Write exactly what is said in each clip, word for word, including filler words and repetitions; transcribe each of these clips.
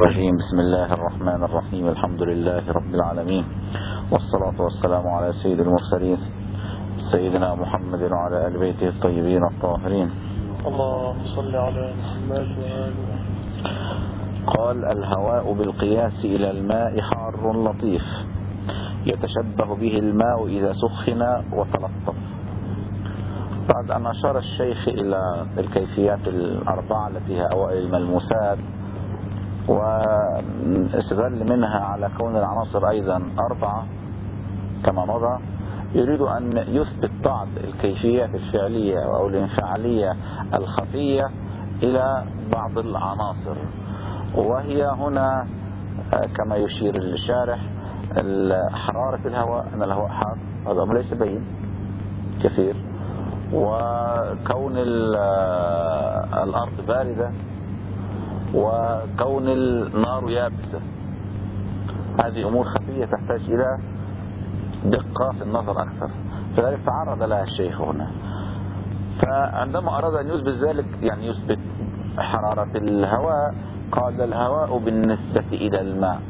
الرجيم. بسم الله الرحمن الرحيم. الحمد لله رب العالمين، والصلاة والسلام على سيد المرسلين سيدنا محمد وعلى آل بيته الطيبين الطاهرين. اللهم صل على محمد وآل محمد. قال: الهواء بالقياس إلى الماء حار لطيف يتشبه به الماء إذا سخن وتلطف. بعد أن أشار الشيخ إلى الكيفيات الأربعة التي هي أوائل الملموسات واستدل منها على كون العناصر أيضا أربعة كما مضى، يريد أن يثبت بعض الكيفيات الفعلية أو الانفعالية الخفية إلى بعض العناصر، وهي هنا كما يشير الشارح حرارة الهواء، أن الهواء حار، هذا أمر ليس بين كثير، وكون الأرض باردة، وكون النار يابسة. هذه أمور خفية تحتاج إلى دقة في النظر أكثر، فذلك تعرض لها الشيخ هنا. فعندما أراد أن يثبت ذلك، يعني يثبت حرارة الهواء، قال: الهواء بالنسبة إلى الماء.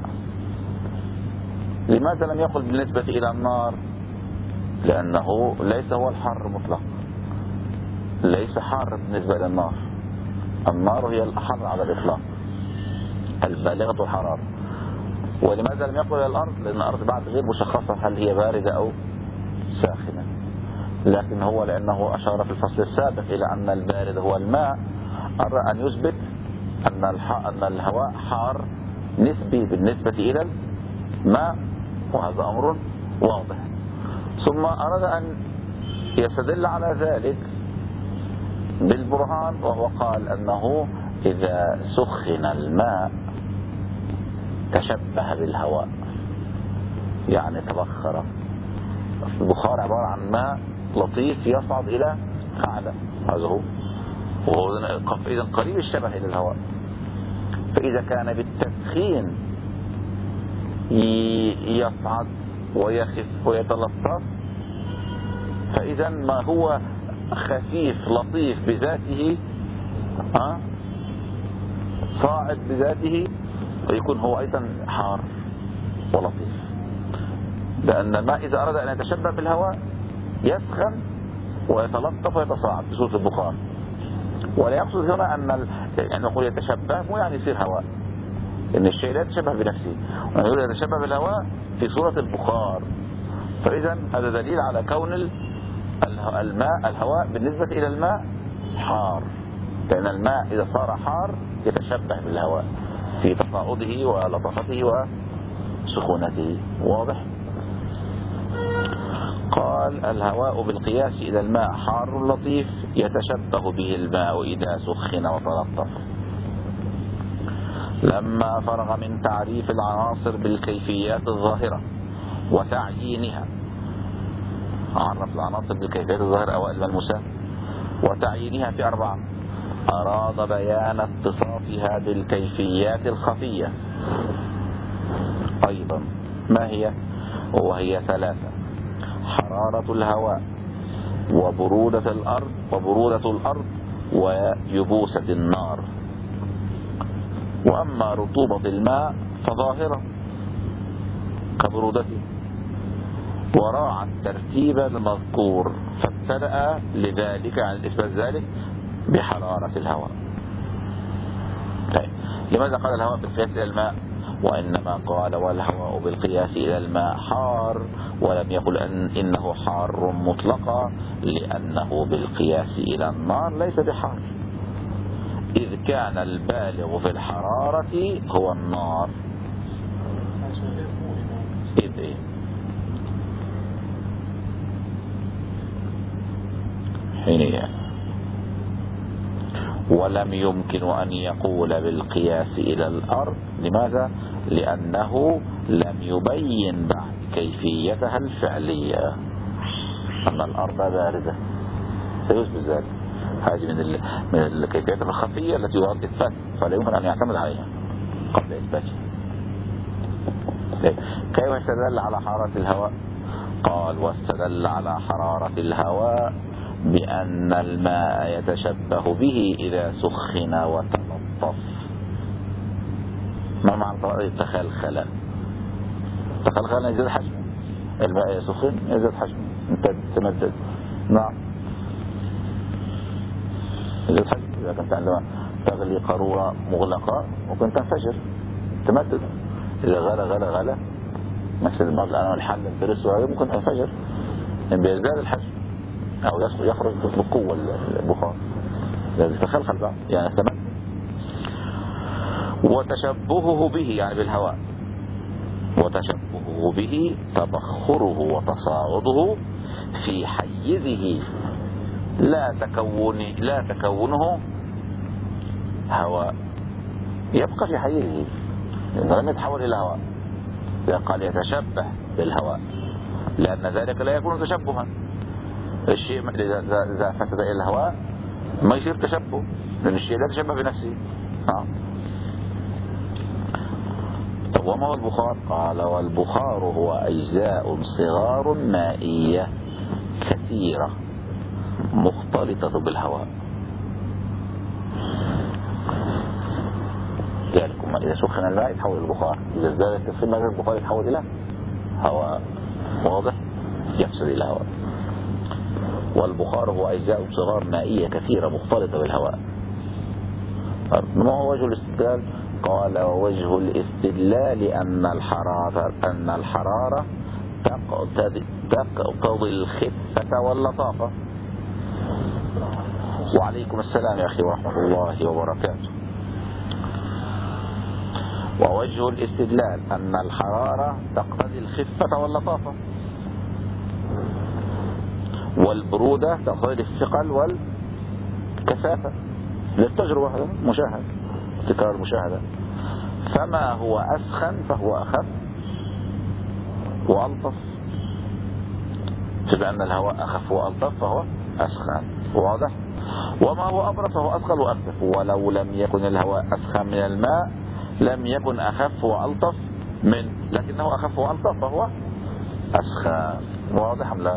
لماذا لم يقل بالنسبة إلى النار؟ لأنه ليس هو الحر مطلق، ليس حار بالنسبة إلى النار. النار هي الأحر على الإطلاق، البالغة الحرارة. ولماذا لم يقل إلى الأرض؟ لأن الأرض بعد غير مشخصة هل هي باردة أو ساخنة، لكن هو لأنه أشار في الفصل السابق إلى أن البارد هو الماء، أرى أن يثبت أن أن الهواء حار نسبي بالنسبة إلى الماء، وهذا أمر واضح. ثم أراد أن يستدل على ذلك بالبرهان، وهو قال أنه إذا سخن الماء تشبه بالهواء، يعني تبخر. البخار عبارة عن ماء لطيف يصعد إلى أعلى، هذا هو، وهو إذن قريب الشبه إلى الهواء. فإذا كان بالتسخين يصعد ويخف ويتلطف، فإذا ما هو خفيف لطيف بذاته ها صاعد بذاته ويكون هو أيضا حار ولطيف، لأن الماء إذا أراد أن يتشبه بالهواء يسخن ويتلطف ويتصاعد بصورة البخار. ولا يقصد هنا أن يعني نقول يتشبه، مو يعني يصير هواء، إن الشيء لا يتشبه بنفسه، ونقول يتشبه بالهواء في صورة البخار. فإذا هذا دليل على كون الماء الهواء بالنسبة إلى الماء حار، لأن الماء إذا صار حار يتشبه بالهواء في تصاعده ولطفته وسخونته. واضح؟ قال: الهواء بالقياس إلى الماء حار لطيف يتشبه به الماء إذا سخن وتلطف. لما فرغ من تعريف العناصر بالكيفيات الظاهرة وتعيينها، عرف العناصر بالكيفيات الظاهرة أوائل الملموسات وتعيينها في أربعة، أراد بيان اتصافها بالكيفيات الخفية أيضا. ما هي؟ وهي ثلاثة: حرارة الهواء، وبرودة الأرض وبرودة الأرض ويبوسة النار. وأما رطوبة الماء فظاهرة كبرودته، وراعى الترتيب المذكور فابتدأ لذلك عن إثبات ذلك بحرارة الهواء. طيب، لماذا قال الهواء بالقياس إلى الماء؟ وإنما قال: والهواء بالقياس إلى الماء حار، ولم يقل أن إنه حار مطلقا، لأنه بالقياس إلى النار ليس بحار، إذ كان البالغ في الحرارة هو النار. إذ إيه؟ حينئذ ولم يمكن أن يقول بالقياس إلى الأرض. لماذا؟ لأنه لم يبين بعد كيفيتها الفعلية، أن الأرض باردة سيثبت ذلك. هذه من من الكيفيات الخفية التي يراد إثباتها، فلا يمكن أن يعتمد عليها قبل إثباتها. كيف استدل على حرارة الهواء؟ قال: واستدل على حرارة الهواء بأن الماء يتشبه به إذا سخن وتلطف. ما معنى تخلخل؟ تخلخل يزيد حجمه، الماء يسخن يزيد حجمه، امتد تمدد. نعم يزيد حجمه. إذا كنت عندما تغلي قارورة مغلقة ممكن تنفجر تمدد. إذا غلى غلى غلى مثل بعض الأنواع الحل البريس ممكن تنفجر، يعني بيزداد الحجم أو يخرج بقوة البخار، لازم تخلخل بقى يعني تمدد. وتشبهه به يعني بالهواء، وتشبهه به تبخره وتصاعده في حيزه لا تكون لا تكونه هواء، يبقى في حيزه لأنه لم يتحول إلى هواء. قال يتشبه بالهواء لأن ذلك لا يكون تشبها. الشيء إذا فسد إلى الهواء ما يصير تشبه، لأن الشيء لا يتشبه بنفسه. ها. طب وما هو البخار؟ قال والبخار هو أجزاء صغار مائية كثيرة مختلطة بالهواء. ذلك إذا سخن الماء يتحول إلى البخار، إذا ازداد التسخين البخار يتحول إلى هواء. واضح؟ يفصل إلى هواء. والبخار هو أجزاء صغار مائية كثيرة مختلطة بالهواء. ما هو وجه الاستدلال؟ قال ووجه الاستدلال أن الحرارة أن الحرارة تقتضي تقتضي الخفة واللطافة. وعليكم السلام يا أخي ورحمة الله وبركاته. ووجه الاستدلال أن الحرارة تقتضي الخفة واللطافة، والبرودة تقتضي الثقل والكثافة للتجربة، هذا مشاهد تكرار المشاهدة. فما هو أسخن فهو أخف وألطف، بأن الهواء أخف وألطف فهو أسخن. واضح؟ وما هو أبرد فهو أثقل وأكثف. ولو لم يكن الهواء أسخن من الماء لم يكن أخف وألطف من، لكنه أخف وألطف فهو أسخن. واضح أم لا؟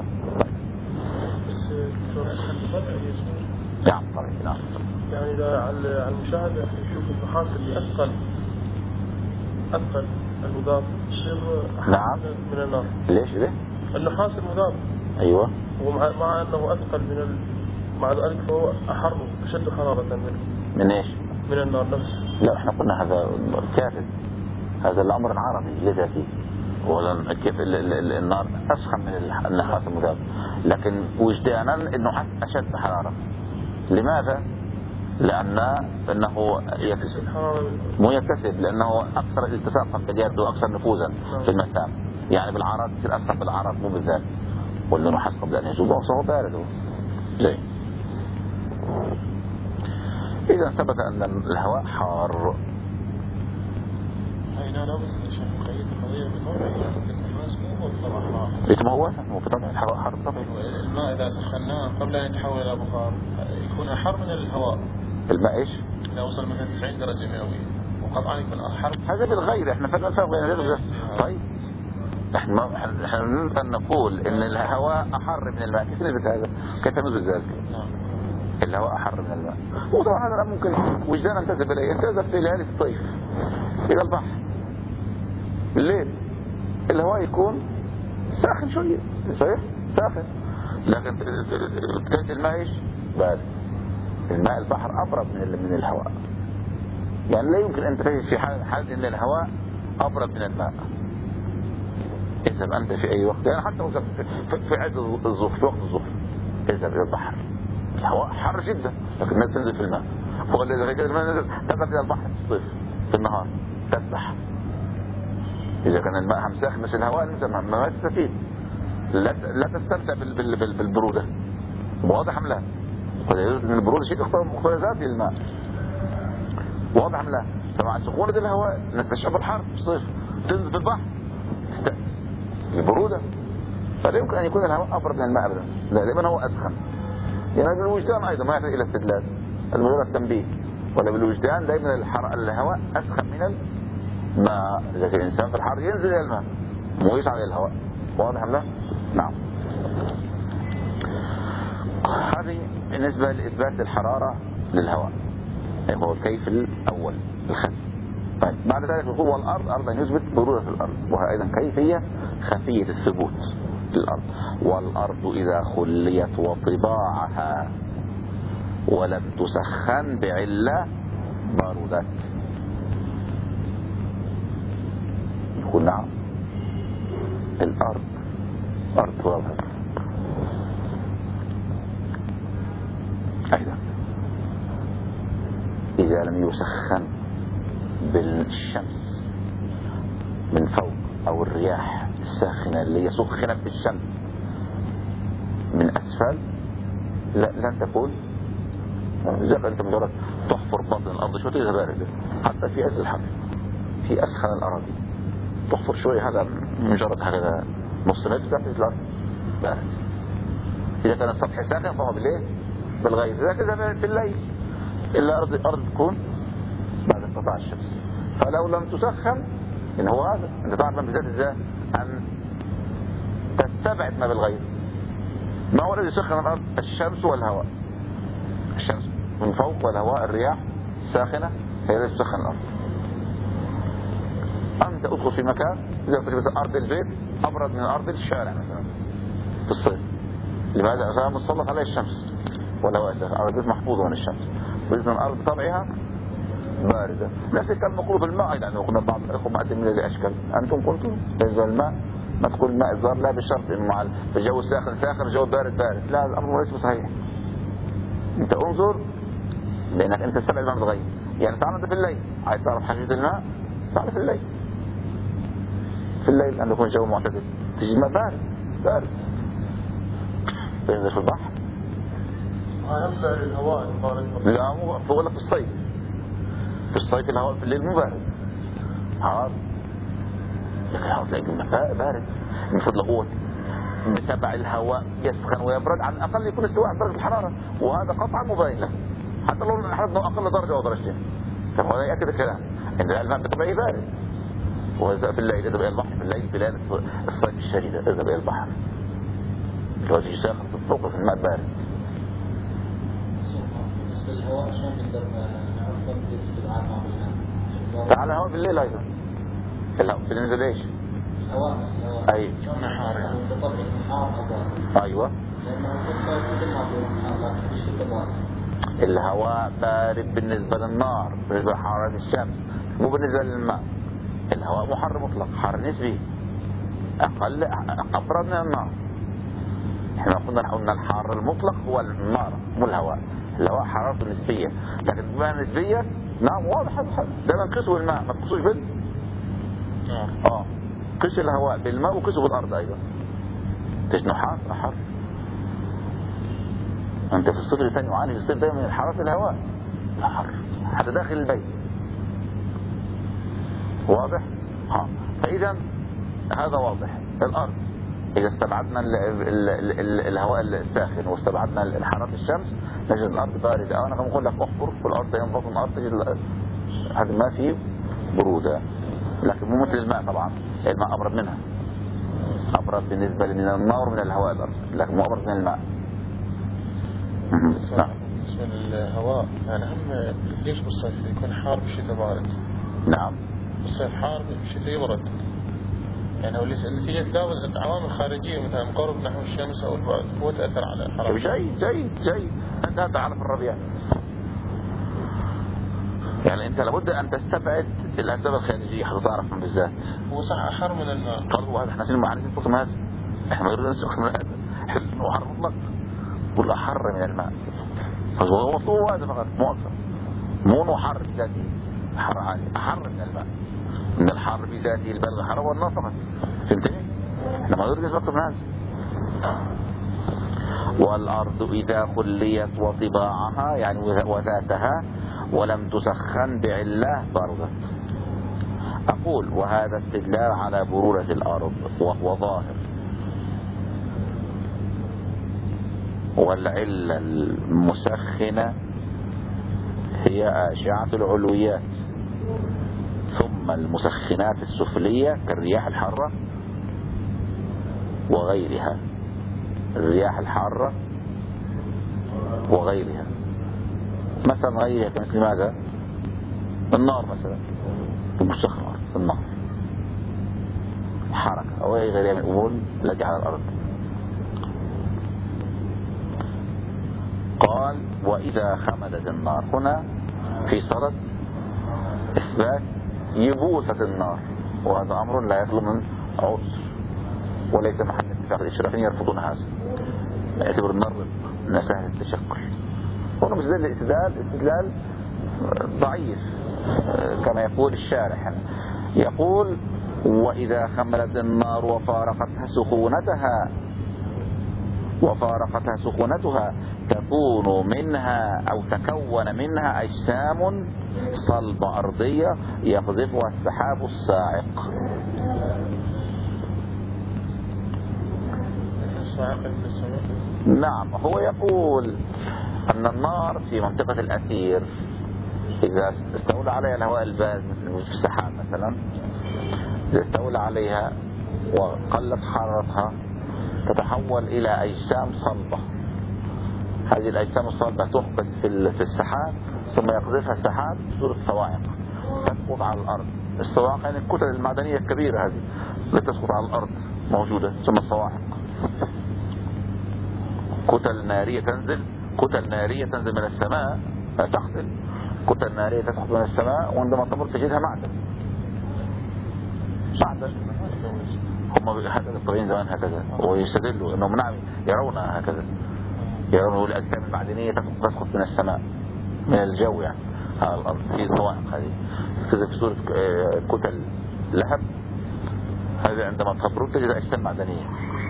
نعم طبعا. نعم يعني إذا على المشاهدة نشوف النحاس اللي أثقل أثقل المضاف يصير نعم من النار. ليش ليه؟ النحاس المضاف أيوة، ومع مع أنه أثقل من ال... مع ذلك فهو أحر أشد حرارة منه. من إيش؟ من النار نفسه. لا احنا قلنا هذا كافر، هذا الأمر عربي لذاته، ولا كيف النار أسخن من النحاس المضاف، لكن وجدانا النحاس أشد حرارة. لماذا؟ لأن انه يكتسب مو يكتسب لأنه أكثر التصاقا في اليد وأكثر نفوذا في المسام، يعني بالعرض يصير أسخن بالعرض مو بالذات، والنحاس قبل أن يذوب فهو بارد زي. إذا ثبت أن الهواء حار. هنا لابد أن نقيد القضية بالنوع، النحاس مو هو طبعا حار. اسمه هو هو طبعا الهواء حار طبعا. الماء إذا سخناه قبل أن يتحول إلى بخار يكون أحر من الهواء. الماء إيش؟ إذا وصل مثلا تسعين درجة مئوية وقطعا يكون أحر. هذا بالغير احنا فعلا فرق بين هذا. طيب احنا ما احنا نريد أن نقول إن الهواء أحر من الماء، كيف نثبت هذا؟ كيف نثبت ذلك؟ نعم. الهواء أحر من الماء، وطبعا هذا ممكن وجدانا انتزب إليه، انتزب في ليالي الصيف إلى البحر بالليل الهواء يكون ساخن شوية، صحيح؟ ساخن، لكن كانت الماء إيش؟ بارد. الماء البحر أبرد من من الهواء، يعني لا يمكن أن تجد في حال حال إن الهواء أبرد من الماء. اذهب أنت في أي وقت، يعني حتى في عز الظهر، في وقت الظهر اذهب إلى البحر، الهواء حر جدا لكن الناس تنزل في الماء، وإذا كان الماء نزل تذهب إلى البحر في الصيف في النهار تسبح. إذا كان الماء همساخ مثل الهواء ما تستفيد، لا لا تستمتع بال بال بال بالبرودة. واضح أم لا؟ من البرودة شيء مختلف ذاتي للماء. واضح أم لا؟ فمع سخونة الهواء نستشعر الحر في الصيف، تنزل في البحر البرودة، فلا يمكن أن يكون الهواء أبرد من الماء أبدا، دائما هو أسخن. يعني بالوجدان أيضا ما يحتاج إلى استدلال، المجرد تنبيه، ولا بالوجدان دائما الهواء أسخن من الماء. إذا كان الإنسان في الحر ينزل إلى الماء مو يصعد إلى الهواء. واضح أم لا؟ نعم. هذه بالنسبة لإثبات الحرارة للهواء، هو الكيف الأول الخفي. طيب بعد ذلك يقول والأرض أرضا يثبت برودة الأرض، وهي أيضا كيفية خفية الثبوت للأرض. والأرض إذا خليت وطباعها ولم تسخن بعلة بردت. يقول نعم الأرض أرض واضحة أيضا إذا لم يسخن بالشمس من فوق أو الرياح الساخنة اللي سخنت بالشمس من أسفل لا لن تكون زي أنت مجرد تحفر بطن الأرض شوية تجد باردة. حتى في عز الحر في أسخن الأراضي تحفر شوية هذا مجرد هذا نص متر تحت الأرض بارد. إذا كان السطح ساخن فهو بالليل بالغيث، إذا كذا في الليل إلا أرض الأرض تكون بعد انقطاع الشمس. فلو لم تسخن إن هو هذا أنت تعرف من بذات ازاي أن تستبعد ما بالغيث. ما هو الذي يسخن الأرض؟ الشمس والهواء. الشمس من فوق والهواء الرياح الساخنة هي التي تسخن الأرض. أنت أدخل في مكان إذا كنت مثل أرض البيت أبرد من أرض الشارع مثلا في الصيف. لماذا؟ عشان متسلط عليه الشمس والهواء الساخن. أرض البيت محفوظة من الشمس، بإذن الأرض بطبعها باردة. نفس الكلام مقول في الماء أيضا. قلنا بعض الأخوة مقدمين لي أشكال أنتم كنتم بالنسبة للماء ما تقول الماء الزار لا بالشرط إنه مع الجو الساخن ساخن الجو بارد بارد. لا الأمر ليس صحيح. أنت انظر لأنك أنت تستبعد ما بتغير. يعني تعال أنت في الليل عايز تعرف حاجة الماء تعال في الليل. في الليل أن يكون الجو معتدل تجد الماء بارد بارد. تنزل في البحر هيملأ الهواء البارد. لا مو بقول لك في الصيف. في الصيف الهواء في الليل مو بارد حار، لكن الهواء تلاقي الماء بارد. المفروض لقوة بتبع الهواء يسخن ويبرد على الأقل يكون استواء درجة الحرارة، وهذا قطعا مبين له حتى لو حرصنا أقل درجة أو درجتين. فهذا يأكد الكلام إن الماء بطبعه بارد. وإذا في الليل إذا بقى البحر في الليل في ليلة الصيف الشديدة إذا بقى البحر الوجه ساخن في الفوق في الماء بارد. الهواء شلون نقدر نعرف بالاستبعاد مع بالماء؟ تعال الهواء بالليل أيضا. الهواء بننزل إيش؟ الهواء الهواء أي شلون حار يعني بطبعه حار أو بارد؟ أيوة لأنه في الصيف مثل ما بيقولون حار لكن في الشتاء بارد. الهواء بارد بالنسبة للنار بالنسبة لحرارة الشمس مو بالنسبة للماء. الهواء محر مطلق حر نسبي أقل أبرد من النار. احنا قلنا قلنا الحار المطلق هو النار مو الهواء. الهواء حرارته نسبية لكن بما نسبية نعم واضح. ده نقصه الماء ما تقصوش بال اه قش الهواء بالماء وقشه بالأرض أيضا. تجنو حار حر. أنت في الصيف الثاني يعاني في الصيف دائما من حرارة الهواء حر حتى داخل البيت واضح. ها فإذا هذا واضح. الأرض إذا استبعدنا ال ال ال ال الهواء الساخن واستبعدنا حرارة الشمس نجد الأرض باردة. أنا كما أقول لك أحفر في الأرض ينبط الأرض تجد هذا ما فيه برودة لكن مو مثل الماء. طبعا الماء أبرد منها أبرد بالنسبة من النار من الهواء الأرض لكن مو أبرد من الماء. نعم. بالنسبة للهواء يعني هم ليش بالصيف يكون حار بالشتاء بارد؟ نعم بالصيف حار بالشتاء يبرد. يعني هو نتيجة العوامل الخارجية مثلا قرب نحو الشمس أو البعد هو تأثر على الحرارة. جيد جيد جيد. أنت هذا تعرف الربيع يعني أنت لابد أن تستبعد الأسباب الخارجية حتى تعرف من بالذات. هو صح أحر من الماء. قال هو هذا احنا سنين معانيين فوق هذا احنا غير نسخ من هذا حلو وحر مطلق كل أحر من الماء. فهو مطلوب هذا فقط مو أكثر. مو حر بذاته حر عالي أحر من الماء. من الحر بذاته البلغ حر والنار فقط. فهمتني؟ احنا ما نريد أكثر من هذا. والأرض إذا خليت وطباعها يعني وذاتها ولم تسخن بعله بردت. أقول وهذا استدلال على برورة الأرض وهو ظاهر. والعلة المسخنة هي أشعة العلويات ثم المسخنات السفلية كالرياح الحارة وغيرها. الرياح الحارة وغيرها مثلا غيرها كمثل ماذا؟ النار مثلا مستخرج في النار، حركة أو أي غيرها من الأمور التي على الأرض. قال وإذا خمدت النار، هنا في صدد إثبات يبوسة النار، وهذا أمر لا يخلو من عسر وليس محل اتفاق. الإشرافيين يرفضون هذا، يعتبر النار من سهل التشكل. هنا مش زي الاستدلال، استدلال ضعيف كما يقول الشارح، يقول وإذا خملت النار وفارقتها سخونتها وفارقتها سخونتها تكون منها أو تكون منها أجسام صلبة أرضية يقذفها السحاب الصاعق. نعم، هو يقول أن النار في منطقة الأثير إذا استولى عليها الهواء البارد مثل في السحاب مثلا، إذا استولى عليها وقلت حرارتها تتحول إلى أجسام صلبة. هذه الأجسام الصلبة تحبس في السحاب ثم يقذفها السحاب بصورة صواعق تسقط على الأرض. الصواعق يعني الكتل المعدنية الكبيرة هذه التي تسقط على الأرض موجودة ثم الصواعق. كتل نارية تنزل كتل نارية تنزل من السماء تقتل، كتل نارية تسقط من السماء وعندما تمر تجدها معدن. معدن هم هكذا الطبيعيين زمان هكذا، ويستدلوا انهم نعم يرونها هكذا، يرون الأجسام المعدنية تسقط من السماء من الجو يعني على الأرض في صواعق هذه كذا في صورة كتل لهب. هذه عندما تبرد تجد أجسام معدنية.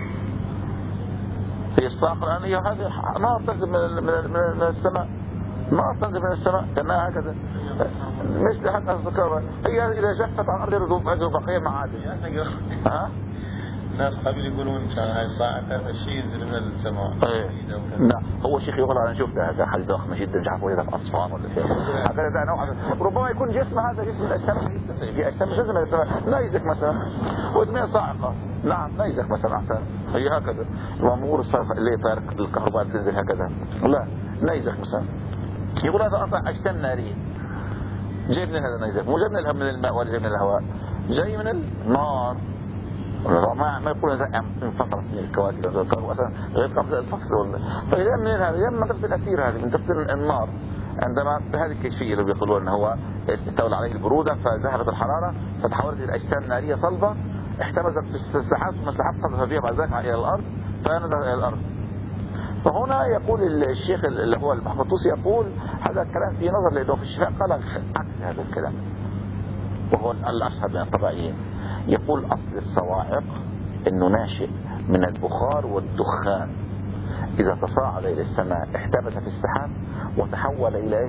في الصاعقة الآنية هذه نار تنزل من, من, من السماء، نار تنزل من السماء كأنها هكذا مثل حتى الذكرة. هي إذا جفت عن الأرض عنده بقية معادن. ها؟ الناس قبل يقولون كان هاي الصاعقة شيء ينزل من السماء. ايه لا هو شيخ يقول انا شفت هذا حديث ضخم جدا مش عارف وين في اصفهان ولا شيء هذا ده نوع. ربما يكون جسم هذا جسم الاجسام في اجسام جسم السماء نيزك مثلا واسمها صاعقة. نعم نيزك مثلا احسن هي هكذا الامور الصاعقة اللي طارق الكهرباء تنزل هكذا. لا نيزك مثلا يقول هذا اصلا اجسام نارية. جاي من هذا النيزك مو جاي من الماء ولا جاي من الهواء، جاي من النار. ما ما يقول هذا انفطرت من الكواكب الكواكب اصلا غير قبل الفصل. فاذا من هذا يا من تفصل الاثير هذه من تفصل النار عندما بهذه الكيفيه اللي بيقولون انه هو استولى عليه البروده فذهبت الحراره فتحولت الى اجسام ناريه صلبه احتبست في السحاب ثم السحاب قذف فيها بعد ذلك الى الارض فنزلت الى الارض. فهنا يقول الشيخ اللي هو المحفوظ يقول هذا الكلام في نظر لانه في الشفاء قال عكس هذا الكلام وهو الاشهر من الطبيعيين. يقول أصل الصواعق أنه ناشئ من البخار والدخان إذا تصاعد إلى السماء احتبس في السحاب وتحول إلى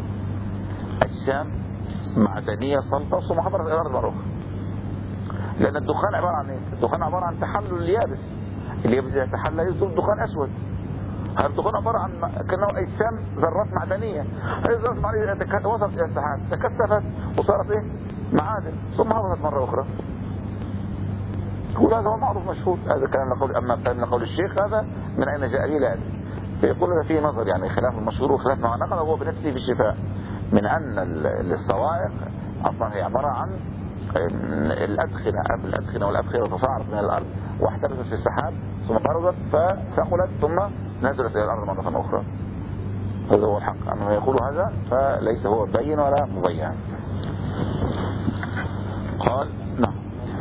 أجسام معدنية صلبة ثم حضرت إلى الأرض مرة. لأن الدخان عبارة عن إيه؟ الدخان عبارة عن تحلل اليابس. اليابس إذا تحلل يصير دخان أسود. هذا الدخان عبارة عن كأنه أجسام ذرات معدنية. هذه الذرات المعدنية وصلت إلى السحاب تكثفت وصارت إيه؟ معادن ثم هبطت مرة أخرى. يقول هذا هو معروف مشهور. هذا كلام نقول أما كلام نقول الشيخ هذا من أين جاء به لا أدري. فيقول هذا فيه نظر يعني خلاف المشهور وخلاف ما نقل هو بنفسه في الشفاء من أن الصواعق أصلا هي عبارة عن الأدخنة الأدخنة والأدخنة تصاعدت من الأرض واحتبست في السحاب ثم بردت فثقلت ثم نزلت إلى الأرض مرة أخرى. هذا هو الحق. أما يقول هذا فليس هو بين ولا مبين. قال نعم.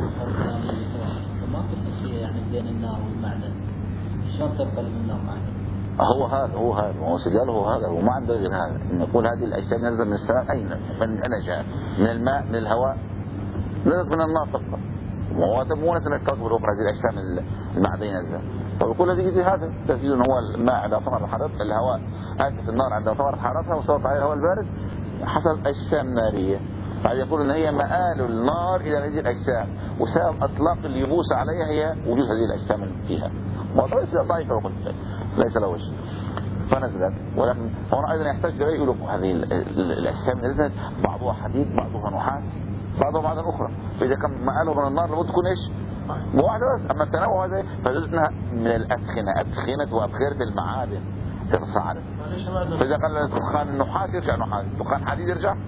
ما قصة شيء يعني بين النار والمعدن شلون تبقى النار معدن؟ هو هذا هو هذا هو سجاله هو هذا هو ما عنده غير هذا. إن يقول هذه الأجسام نزلت من السماء أين؟ من أين جاءت؟ من الماء من الهواء نزلت من النار تبقى. وهو مو مثل الكوكب الأخرى هذه الأجسام المعدنية نزلت. فيقول هذه هذا تجد إن هو الماء عندما طمر حرارة الهواء آسف النار عندما طمرت حرارتها وصارت عليها الهواء البارد حصل أجسام نارية. بعد يقول ان هي مآل النار الى هذه الاجسام وسبب اطلاق اليبوس عليها هي وجود هذه الاجسام فيها. وليس ضعيف وقلت ليس له وجه فنزلت. ولكن هنا ايضا يحتاج الى يقول هذه الاجسام نزلت بعضها حديد بعضها نحاس بعضها معدن اخرى. فاذا كان مآله من النار لابد تكون ايش؟ واحده بس. اما التنوع هذا فجزء من الادخنه ادخنه وابخره المعادن تتصاعد. فاذا قال الدخان النحاس يرجع نحاس، دخان حديد يرجع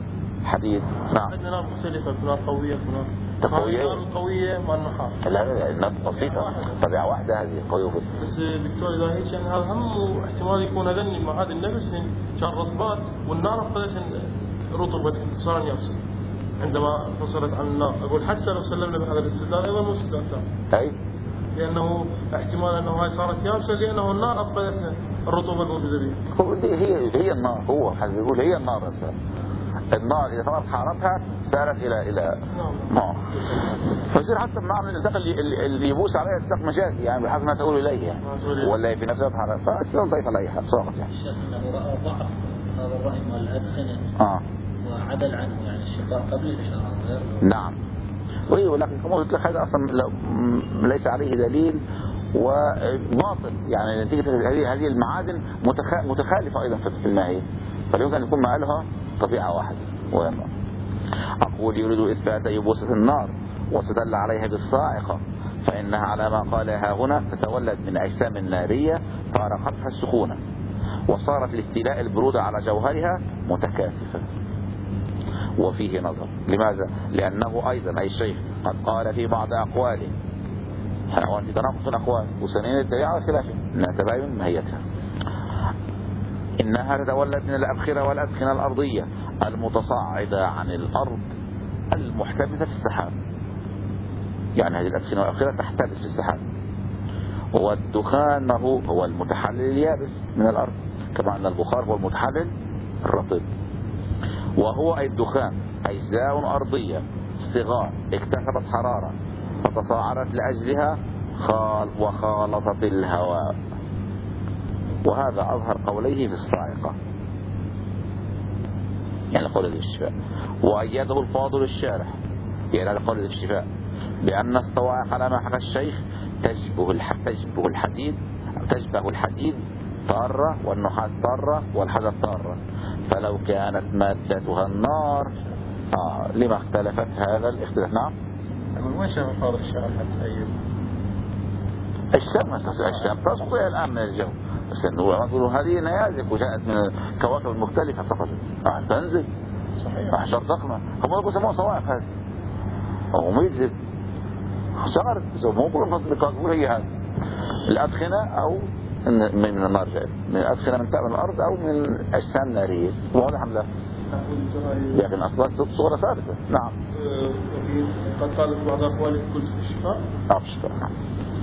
حديد. نعم. عندنا نار مختلفة، نار قوية، نار قوية. النار القوية مع النحاس. لا النار بسيطة، طبيعة واحدة هذه قوية. بس دكتور إذا هيك يعني هذا هم احتمال يكون هذني مع هذه النفس كان رطبات والنار أخذت رطبة صار يابسة عندما فصلت عن النار. أقول حتى لو سلمنا بهذا الاستدلال أيضا مو استدلال ثاني. أي. لأنه احتمال أنه هاي صارت يابسة لأنه النار أفقدت الرطوبة الموجودة فيها. هي هي النار، هو حد يقول هي النار أصلا. النار إذا صارت حرارتها سارت إلى إلى نار. فيصير حتى معنى الالتقاء اللي, اللي يبوس عليها التقاء مجازي يعني بحسب ما تقول إليه ولا في نفسها حرارة فأصلا ضيف عليها صاغت يعني. الشيخ أنه رأى ضعف هذا الرأي مال الأدخنة آه. وعدل عنه يعني الشفاء قبل الإشارات غير. نعم. وإيه ولكن كما قلت لك هذا أصلا ليس عليه دليل وباطل يعني نتيجة هذه المعادن متخالفة أيضا في الماهية فليمكن أن يكون مآلها طبيعة واحدة وهي النار. أقول يريد إثبات يبوسة النار واستدل عليها بالصاعقة فإنها على ما قالها هنا تتولد من أجسام نارية فارقتها السخونة وصارت لاستيلاء البرودة على جوهرها متكاثفة. وفيه نظر. لماذا؟ لأنه أيضا أي الشيخ قد قال في بعض أقواله حيوان في تناقض الأقوال وسنين الدليل على خلافه إنها تباين ماهيتها إنها تتولد من الأبخرة والأدخنة الأرضية المتصاعدة عن الأرض المحتبسة في السحاب. يعني هذه الأدخنة والأبخرة تحتبس في السحاب. والدخان هو هو المتحلل اليابس من الأرض كما أن البخار هو المتحلل الرطب. وهو أي الدخان أجزاء أرضية صغار اكتسبت حرارة فتصاعدت لأجلها خال وخالطت الهواء. وهذا أظهر قوليه في الصاعقة يعني قول الشفاء. وأيده الفاضل الشارح يعني قول الشفاء بأن الصواعق على ما حكى الشيخ تشبه تشبه الحديد تشبه الحديد طارة والنحاس طارة والحجر طارة فلو كانت مادتها النار آه لما اختلفت هذا الاختلاف. نعم. وين شاف فاضل الشارح حتى أيد الشمس الشمس تسقط الآن من الجو بس انه يقولوا هذه نيازك وجاءت من الكواكب المختلفة سقطت راح تنزل صحيح راح ترتقنا هم يقولوا سموها صواعق هذه هو ما يجزب شغلت مو كلهم فصل الكواكب هي هذه الأدخنة أو من النار جاءت من الأدخنة من من الأرض أو من أجسام نارية واضح أم لا؟ لكن أصلا صورة ثابتة. نعم. قد قالت بعض أقوالك كل في الشفاء أو الشفاء. نعم.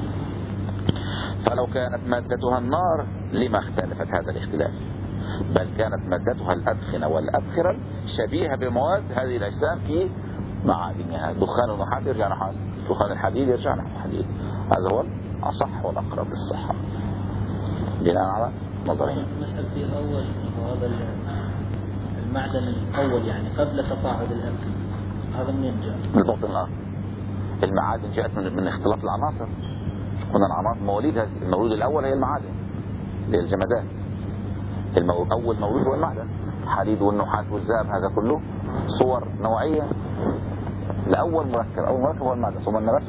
فلو كانت مادتها النار لما اختلفت هذا الاختلاف بل كانت مادتها الأدخنة والأبخرة شبيهة بمواد هذه الأجسام في معادنها. دخان النحاس يرجع نحاس دخان الحديد يرجع حديد. هذا هو الأصح والأقرب للصحة بناء على نظرين. نسأل في الأول هذا المعدن الأول يعني قبل تصاعد الأكل هذا منين جاء؟ من بطن الأرض. المعادن جاءت من اختلاط العناصر. كنا العناصر مواليد المولود الأول هي المعادن اللي الجمادات. المو... أول مولود هو المعدن الحديد والنحاس والذهب هذا كله صور نوعية لأول مركب. أول مركب هو المعدن ثم النبات.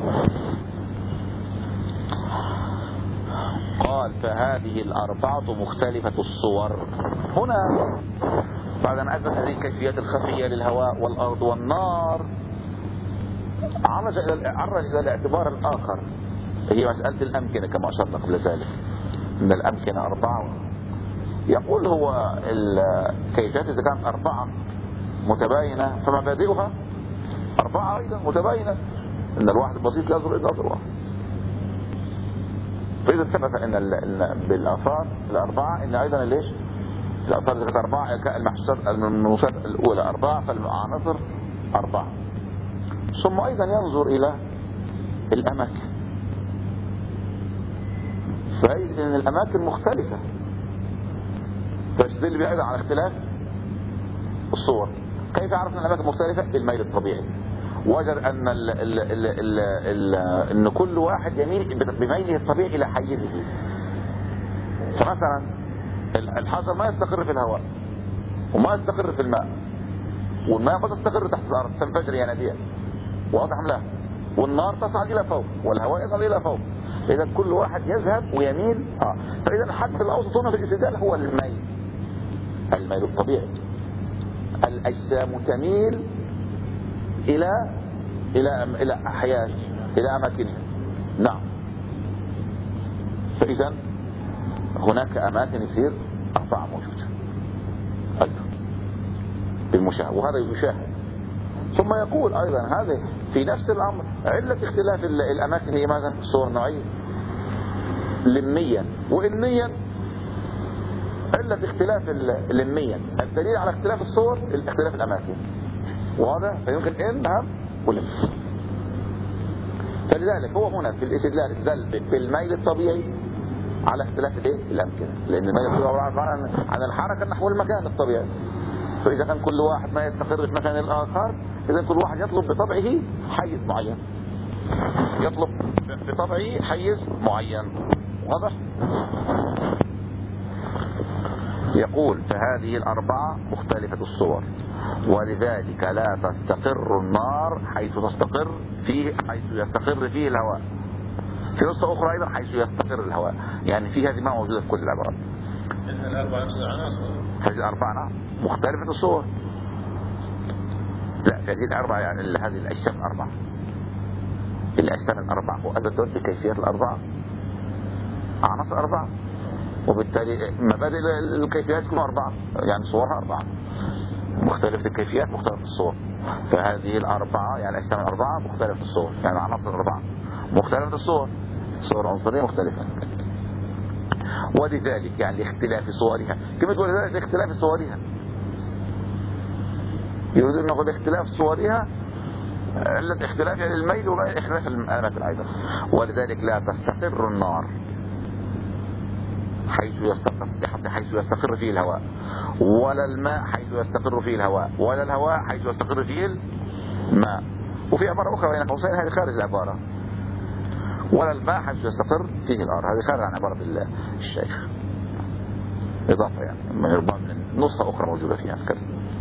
قال فهذه الأربعة مختلفة الصور. هنا بعد أن أثبت هذه الكيفيات الخفية للهواء والأرض والنار عرج إلى عرج إلى الاعتبار الآخر هي مسألة الأمكنة كما أشرنا قبل ذلك إن الأمكنة أربعة. يقول هو الكيفيات إذا كانت أربعة متباينة فمبادئها أربعة أيضا متباينة إن الواحد البسيط لا يصل إلا أصل واحد. فإذا ثبت إن بالآثار الأربعة إن أيضا ليش الآثار إذا كانت أربعة المحسوسات المنوسات الأولى أربعة فالعناصر أربعة. ثم أيضا ينظر إلى الأماكن فإذن إن الأماكن مختلفة فيدل بأيضا على اختلاف الصور. كيف عرفنا الأماكن مختلفة؟ بالميل الطبيعي. وجد أن ال ال ال ال ال أن كل واحد يميل بميله الطبيعي إلى حيزه. فمثلا الحجر ما يستقر في الهواء وما يستقر في الماء والماء قد تستقر تحت الأرض تنفجر ينابيع واضح أم لا؟ والنار تصعد إلى فوق والهواء يصعد إلى فوق. إذا كل واحد يذهب ويميل آه. فإذا الحد الأوسط هنا في الاستدلال هو الميل الميل الطبيعي الأجسام تميل إلى إلى إلى أحيان إلى أماكنها. نعم. فإذا هناك أماكن يصير أربعة موجودة أيضا بالمشاهد، وهذا يشاهد. ثم يقول أيضا هذا في نفس الأمر علة اختلاف الأماكن هي ماذا؟ الصور نوعية لميا وإلميا. علة اختلاف لميا الدليل على اختلاف الصور اختلاف الأماكن، وهذا فيمكن إن نعم ولم. فلذلك هو هنا في الاستدلال استدل بالميل الطبيعي على اختلاف الايه؟ الأمكنة، لأن الميل الطبيعي عبارة عن الحركة نحو المكان الطبيعي. فإذا كان كل واحد ما يستقر في مكان الآخر، إذا كل واحد يطلب بطبعه حيز معين، يطلب بطبعه حيز معين. واضح؟ يقول فهذه الأربعة مختلفة الصور، ولذلك لا تستقر النار حيث تستقر فيه حيث يستقر فيه الهواء. في نصة أخرى أيضا حيث يستقر الهواء، يعني في هذه ما موجودة في كل العبارات. الأربعة نفس العناصر. هذه الأربعة مختلفة الصور. لا، هذه الأربعة يعني هذه الأجسام الأربعة، الأجسام الأربعة وأدت بكيفية الأربعة عناصر أربعة، وبالتالي مبادئ الكيفيات كلها أربعة، يعني صورها أربعة مختلفة الكيفيات مختلفة الصور. فهذه الأربعة يعني الأجسام الأربعة مختلفة الصور، يعني عناصر أربعة مختلفة الصور، صور عنصرية مختلفة. ولذلك يعني لاختلاف صورها، كما تقول ذلك لاختلاف صورها، يريد أن نقول اختلاف صورها علة اختلاف يعني الميل وبين اختلاف الأماكن أيضا. ولذلك لا تستقر النار حيث يستقر حيث يستقر فيه الهواء، ولا الماء حيث يستقر فيه الهواء، ولا الهواء حيث يستقر فيه الماء. وفي عبارة أخرى بين قوسين هذه خارج العبارة، ولا الماء حيث يستقر فيه الأرض، هذه خارج عن عبارة الشيخ، إضافة يعني من ربما من نصة أخرى موجودة فيها كذا.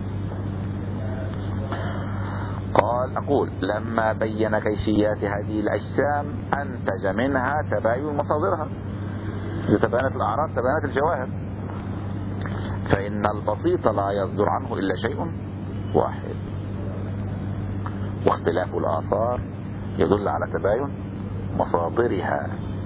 قال أقول لما بين كيفيات هذه الأجسام أنتج منها تباين مصادرها، إذا تبانت الأعراض تبانت الجواهر، فإن البسيط لا يصدر عنه إلا شيء واحد، واختلاف الآثار يدل على تباين مصادرها.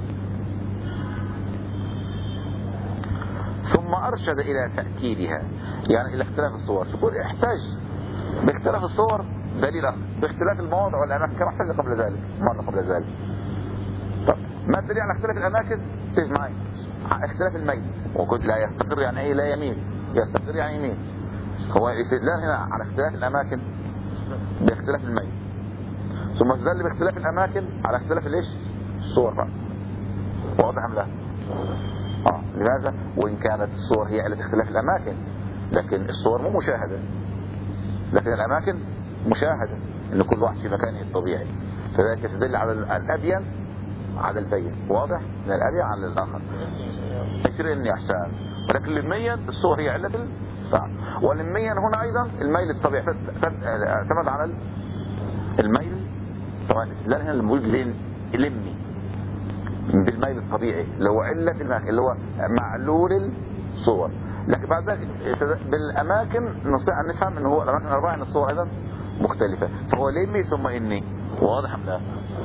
ثم أرشد إلى تأكيدها، يعني إلى اختلاف الصور. يقول احتاج باختلاف الصور دليل آخر، باختلاف المواضع والأماكن كما احتاج قبل ذلك مرة قبل ذلك. طب ما الدليل على اختلاف الأماكن؟ تيجي معي اختلاف الميل، وقلت لا يستقر يعني ايه؟ لا يميل، يستقر يعني يميل. هو الاستدلال هنا على اختلاف الأماكن باختلاف الميل، ثم استدل باختلاف الأماكن على اختلاف الايش؟ الصور بقى. واضح أم لا؟ اه لماذا؟ وإن كانت الصور هي علة اختلاف الأماكن، لكن الصور مو مشاهدة، لكن الأماكن مشاهدة، إن كل واحد في مكانه الطبيعي. فذلك يستدل على الأبين على البين، واضح؟ من الأبين على الآخر يصير إني أحسان. ولكن لميا الصور هي علة الفعل، ولميا هنا أيضا الميل الطبيعي اعتمد على الميل. طبعا الاستدلال هنا الموجود لمي بالميل الطبيعي اللي هو علة المكان اللي هو معلول الصور. لكن بعد ذلك بالأماكن نستطيع أن نفهم أنه هو الأماكن الأربعة أن الصور أيضا مختلفة، فهو لمي ثم إني. واضح أم لا؟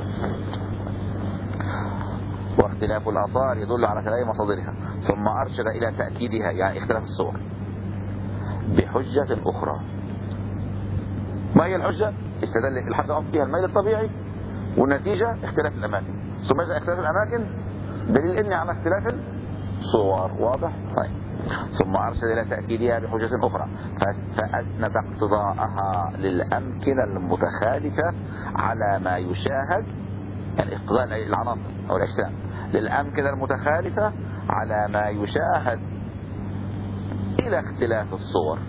واختلاف الآثار يدل على تباين مصادرها. ثم أرشد إلى تأكيدها، يعني اختلاف الصور، بحجة أخرى. ما هي الحجة؟ استدل الحجة فيها الميل الطبيعي، والنتيجة اختلاف الأماكن. ثم إذا اختلاف الأماكن دليل إني على اختلاف الصور. واضح؟ طيب. ثم أرشد إلى تأكيدها بحجة أخرى، فأسند اقتضاءها للأمكنة المتخالفة على ما يشاهد، يعني اقتضاء العناصر أو الأجسام للأمكنة المتخالفة على ما يشاهد إلى اختلاف الصور.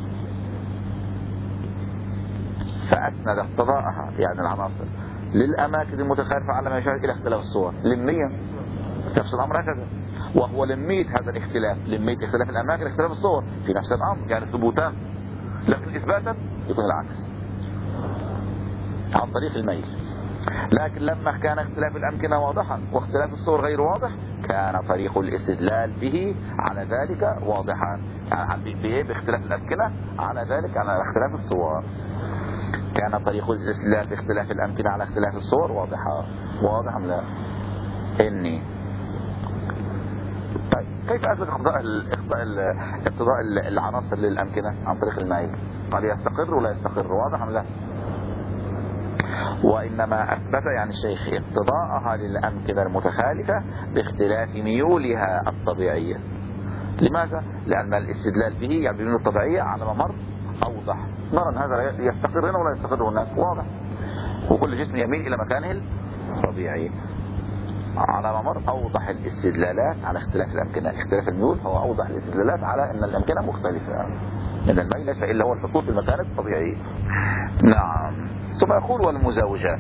فأسند اقتضاءها يعني العناصر للأماكن المتخالفة على ما يشاهد إلى اختلاف الصور. لمية نفس الأمر هكذا، وهو لمية هذا الاختلاف، لمية اختلاف الأماكن اختلاف الصور في نفس الأمر، يعني ثبوتان، لكن إثباتا يكون العكس عن طريق الميل. لكن لما كان اختلاف الأمكنة واضحا واختلاف الصور غير واضح، كان طريق الاستدلال به على ذلك واضحا، يعني باختلاف الأمكنة على ذلك على اختلاف الصور. كان طريق الاستدلال باختلاف الأمكنة على اختلاف الصور واضحا. واضح أم لا؟ إني طيب كيف أثبت اقتضاء اقتضاء العناصر للأمكنة عن طريق المائل؟ قال يستقر ولا يستقر. واضح أم لا؟ وإنما أثبت يعني الشيخ اقتضاءها للأمكنة المتخالفة باختلاف ميولها الطبيعية. لماذا؟ لأن الاستدلال به يعني بميول الطبيعية على ممر أوضح. نرى هذا يستقر هنا ولا يستقر هناك. واضح. وكل جسم يميل إلى مكانه الطبيعي على ممر أوضح الاستدلالات على اختلاف الأمكنة. اختلاف الميول هو أوضح الاستدلالات على أن الأمكنة مختلفة، إن الميل ليس إلا هو الحصول في المكان الطبيعي. نعم. ثم يقول والمزاوجات،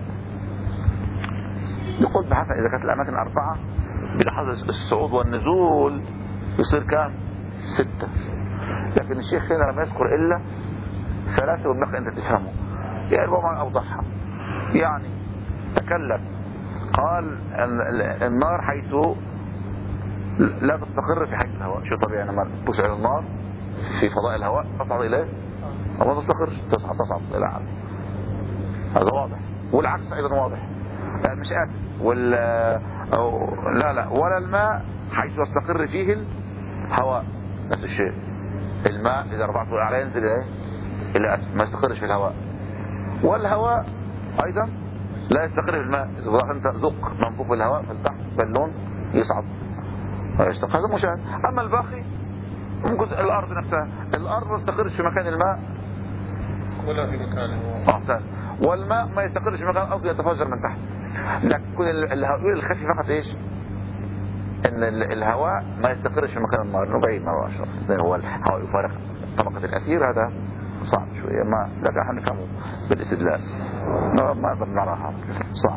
يقول بحسب إذا كانت الأماكن أربعة بلحظة الصعود والنزول يصير كام؟ ستة. لكن الشيخ هنا لم يذكر إلا ثلاثة والباقي أنت تفهمه. يعني ربما أوضحها. يعني تكلم قال النار حيث لا تستقر في حيث الهواء. شو طبيعي لما تشعل النار في فضاء الهواء تصعد إليه وما تستقر، تصعد تصعد إلى عالم. هذا واضح. والعكس أيضا واضح. مش آسف وال أو لا لا ولا الماء حيث يستقر فيه الهواء نفس الشيء. الماء إذا رفعته عليه ينزل إيه إلى أسفل ما يستقرش في الهواء. والهواء أيضا لا يستقر في الماء. إذا أنت ذق منفوخ في الهواء فالتحت باللون يصعد ويستقر. هذا مشاهد. أما الباقي ممكن الأرض نفسها الأرض ما تستقرش في مكان الماء ولا في مكانه. أحسن. والماء ما يستقرش في مكان الأرض يتفجر من تحت. لكن الهواء الخفي فقط إيش؟ إن الهواء ما يستقرش في مكان النار إنه بعيد مباشرة. هو الهواء يفارق طبقة الأثير. هذا صعب شوية ما لك احنا نفهمه بالاستدلال ما نقدر نراها صعب.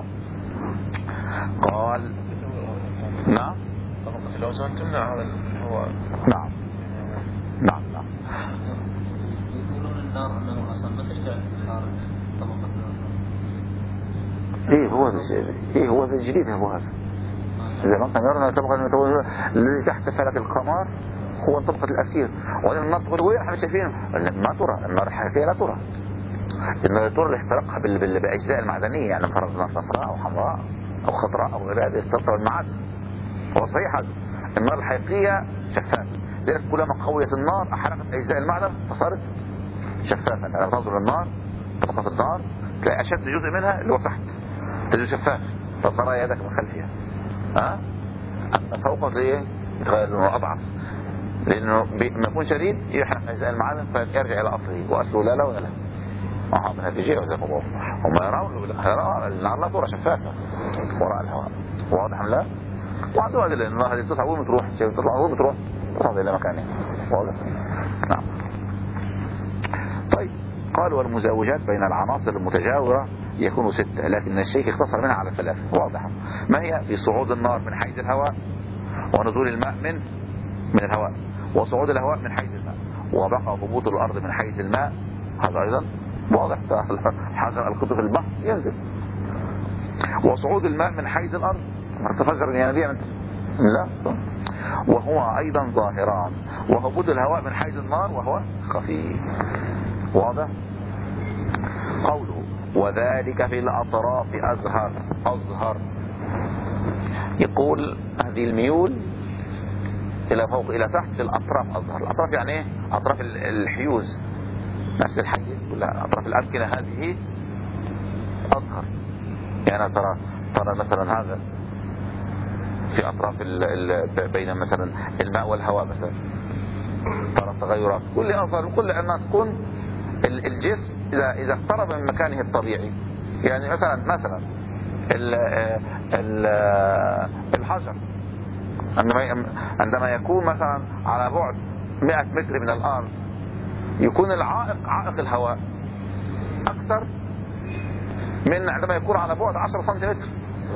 قال نعم طبقة الأوزان تمنع هذا الهواء. نعم نعم نعم. يقولون النار أنه أصلا ما تشتغل في خارج طبقة الأوزان. إيه هو إيه هو الجديد هو هذا. إذا ما كان يرى طبقة الذي تحت فلك القمر هو طبقة الأثير. وإن النار تقول وين احنا شايفين ما ترى النار الحقيقية لا ترى. النار ترى لاختراقها بالأجزاء المعدنية يعني فرضنا صفراء أو حمراء أو خضراء أو غيرها يستطرق المعادن. هو صحيح هذا. النار الحقيقية شفافة. لذلك كلما قويت النار أحرقت أجزاء المعدن فصارت شفافة. لما تنظر للنار طبقة النار تلاقي أشد جزء منها اللي هو تحت تجد شفاف فترى يدك من خلفها. ها أما فوقه تلاقيه يتغير لونه أضعف لأنه ما يكون شديد يحرق أجزاء المعادن فيرجع إلى أصله وأصله لا لا ولا لا. أها من هذه الشيء وزي ما هم يرون النار لا ترى شفافة وراء الهواء. واضح لا؟ وعندهم هذه النار هذه تطلع أول ما تروح تطلع أول ما تروح تصعد إلى مكانها. واضح؟ نعم. طيب قال والمزاوجات بين العناصر المتجاورة يكون ستة لكن الشيخ اختصر منها على ثلاثة واضحة. ما هي؟ في صعود النار من حيز الهواء ونزول الماء من من الهواء وصعود الهواء من حيز الماء وبقى هبوط الأرض من حيز الماء. هذا أيضا واضح. حجر القطر في البحر ينزل. وصعود الماء من حيز الأرض تفجر الينابيع لا صح. وهو أيضا ظاهران. وهبوط الهواء من حيز النار وهو خفي. واضح. قوله وذلك في الأطراف أظهر أظهر يقول هذه الميول إلى فوق إلى تحت في الأطراف أظهر. الأطراف يعني إيه؟ أطراف الحيوز نفس الحيز ولا أطراف الأمكنة هذه أظهر. يعني ترى ترى مثلا هذا في أطراف ال ال بين مثلا الماء والهواء مثلا ترى التغيرات كل أظهر. كل أن تكون الجسم إذا إذا اقترب من مكانه الطبيعي. يعني مثلا مثلا ال ال الحجر عندما عندما يكون مثلا على بعد مئة متر من الأرض يكون العائق عائق الهواء أكثر من عندما يكون على بعد عشرة سنتيمتر.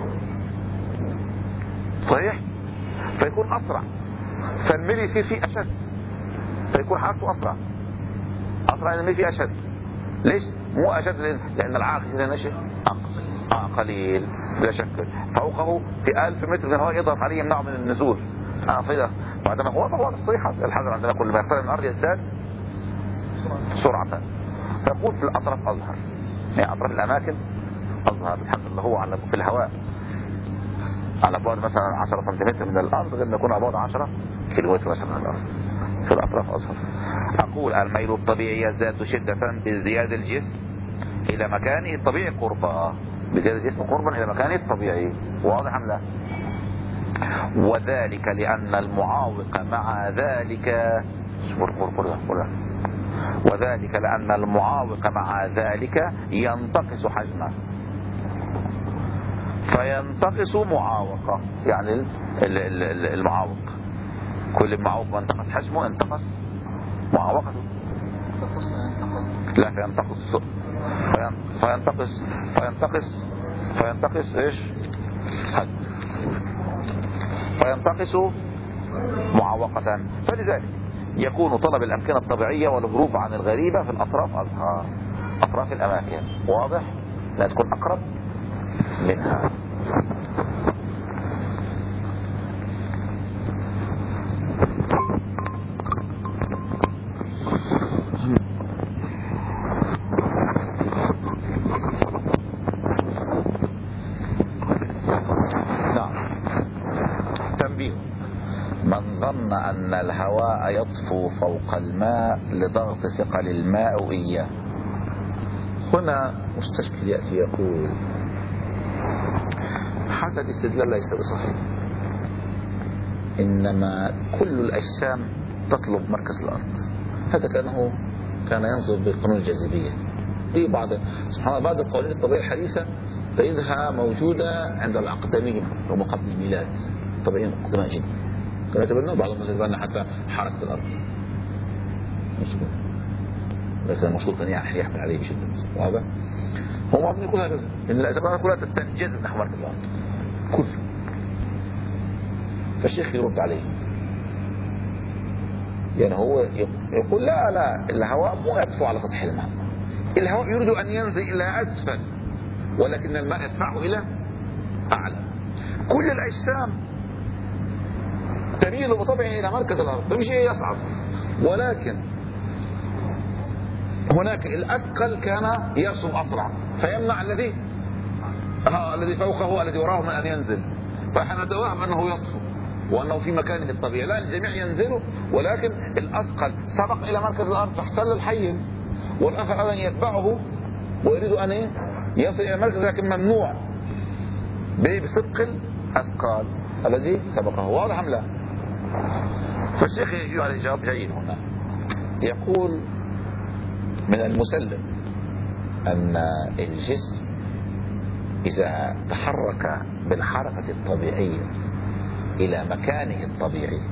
صحيح؟ فيكون أسرع فالميل يصير فيه أشد فيكون حركته أسرع أسرع من الميل فيه أشد. ليش؟ مو أشد لأن العائق يصير نشئ أقصى قليل لا شك، فوقه في ألف متر من الهواء يضغط عليه يمنعه من النزول. آه بعدما هو طبعا الصيحة الحجر عندنا كل ما يقترب من الأرض يزداد سرعة. فيقول في الأطراف أظهر، يعني أطراف الأماكن أظهر الحمد لله، هو على في الهواء على بعد مثلا عشرة سنتيمتر من الأرض غير ما يكون على بعد عشرة كيلومتر مثلا من الأرض، في الأطراف أظهر. أقول الميل الطبيعي يزداد شدة بازدياد الجسم إلى مكانه الطبيعي قربا، بزيادة الجسم قربا إلى مكانه الطبيعي. واضح أم لا؟ وذلك لأن المعاوق مع ذلك وذلك لأن المعاوق مع ذلك ينتقص حجمه، فينتقص معاوقة، يعني المعاوق كل معاوق ما انتقص حجمه انتقص معاوقته. لا فينتقص فينتقص فينتقص فينتقص ايش؟ حجمه، فينتقص معاوقة. فلذلك يكون طلب الأمكنة الطبيعية والهروب عن الغريبة في الأطراف أظهر، أطراف الأماكن. واضح؟ لا تكون أقرب منها. من ظن أن الهواء يطفو فوق الماء لضغط ثقل الماء إياه. هنا مستشكل يأتي يقول هذا الاستدلال ليس بصحيح، إنما كل الأجسام تطلب مركز الأرض. هذا كانه كان ينظر بقانون الجاذبية. في بعض سبحان الله بعض القوانين الطبيعية الحديثة تجدها موجودة عند الأقدمين وما قبل الميلاد، طبيعيين قدماء جدا كما يتبنوا بعض الناس يتبنى حتى حركة الأرض مشكلة، لكن المشروط أن يحمل عليه بشدة. وهذا هو معظم يقول هكذا إن الأسباب كلها تنجز نحو مركز الأرض كل. فالشيخ يرد عليه، يعني هو يقول لا لا الهواء مو يطفو على سطح الماء، الهواء يريد أن ينزل إلى أسفل ولكن الماء يدفعه إلى أعلى. كل الأجسام تميل بطبعه إلى مركز الأرض، تمشي يصعد، ولكن هناك الأثقل كان يرسم أسرع فيمنع الذي ها الذي فوقه الذي وراه من أن ينزل، فنحن نتوهم أنه يطفو وأنه في مكانه الطبيعي. لا، الجميع ينزلوا ولكن الأثقل سبق إلى مركز الأرض فاحتل الحيز، والآخر أيضا يتبعه ويريد أن يصل إلى مركز، لكن ممنوع بسبق الأثقال الذي سبقه. واضح أم لا؟ فالشيخ يجيب عليه جواب جيد هنا، يقول من المسلم أن الجسم إذا تحرك بالحركة الطبيعية إلى مكانه الطبيعي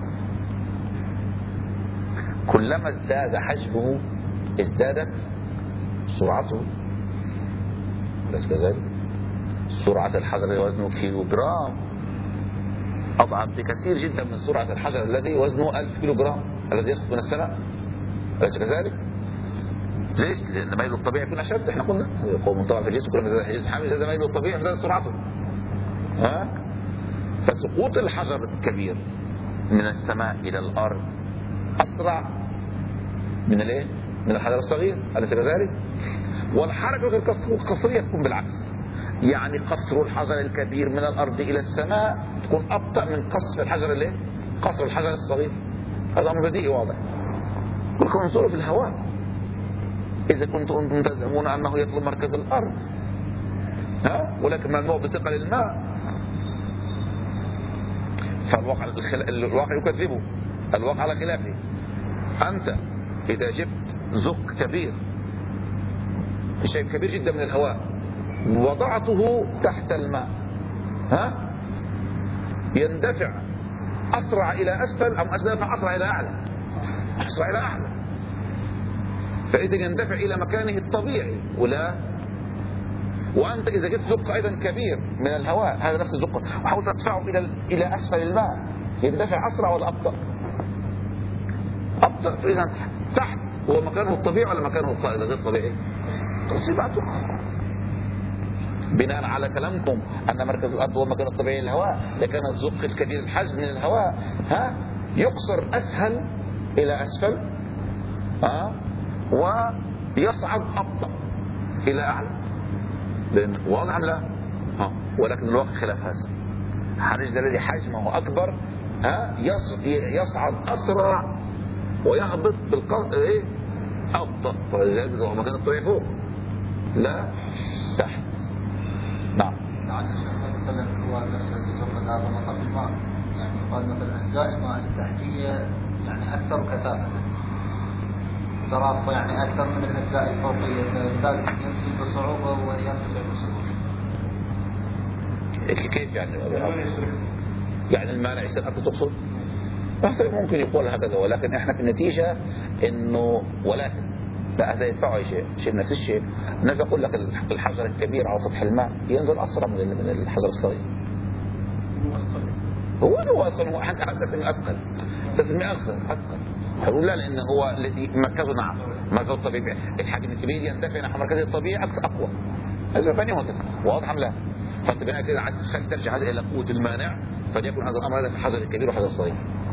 كلما ازداد حجمه ازدادت سرعته. أليس كذلك؟ سرعة الحجر وزنه كيلو جرام أضعف بكثير جدا من سرعة الحجر الذي وزنه ألف كيلو جرام الذي يسقط من السماء. أليس كذلك؟ ليش؟ لأن ميله الطبيعي يكون أشد. احنا قلنا قوم طبعا في الجسم كل ما زاد الجسم حامل زاد ميله الطبيعي فزاد سرعته. ها؟ فسقوط الحجر الكبير من السماء إلى الأرض أسرع من الايه؟ من الحجر الصغير. أليس كذلك؟ والحركة القصرية تكون بالعكس، يعني قصر الحجر الكبير من الأرض إلى السماء تكون أبطأ من قصر الحجر الايه؟ قصر الحجر الصغير. هذا أمر بديهي واضح. كلكم انظروا في الهواء، إذا كنتم أنتم تزعمون أنه يطلب مركز الأرض ها ولكن ممنوع بثقل الماء، فالواقع الواقع يكذبه، الواقع على خلافه. أنت إذا جبت زق كبير شيء كبير جدا من الهواء وضعته تحت الماء ها يندفع أسرع إلى أسفل أم أندفع أسرع إلى أعلى؟ أسرع إلى أعلى، فإذا يندفع إلى مكانه الطبيعي. ولا وأنت إذا جبت زق أيضا كبير من الهواء هذا نفس الزق وحاول تدفعه إلى إلى أسفل الماء يندفع أسرع ولا أبطأ؟ أبطأ. فإذا تحت هو مكانه الطبيعي ولا مكانه غير طبيعي؟ تصيبات بناء على كلامكم أن مركز الأرض هو المكان الطبيعي للهواء، لكن الزق الكبير الحجم من الهواء ها يقصر أسهل إلى أسفل ها ويصعد أبطأ إلى أعلى. لأن واضح أم لا؟ ها ولكن الواقع خلاف هذا. الحنجر الذي حجمه أكبر ها يصعد أسرع ويهبط بالقصد إيه أبطأ، فلذلك هو مكان الطبيعي فوق لا تحت. نعم. مثلا هو نفس الزق هذا مطر الماء، يعني يقال مثلا أجزاء الماء التحتية يعني أكثر كثافة دراسة يعني أكثر من الأجزاء الفوقية، فبالتالي ينزل بصعوبة ويرتفع بسهولة. كيف يعني؟ يعني المانع يصير أكثر تقصد؟ ممكن يقول هكذا، ولكن احنا في النتيجة انه ولكن لا هذا يدفعه شيء شيء نفس الشيء. انا بقول لك الحجر الكبير على سطح الماء ينزل اسرع من من الحجر الصغير. هو هو اصلا هو حتى تسميه اثقل تسميه اثقل اثقل هقول لا لان هو مركزه نعم مركزه الطبيعي الحجم الكبير يندفع نحو مركزه الطبيعي اقوى. هذا فني واضح ام لا؟ فانت بناء كده عايز ترجع الى قوه المانع، فليكن هذا الامر هذا في الحجر الكبير والحجر الصغير.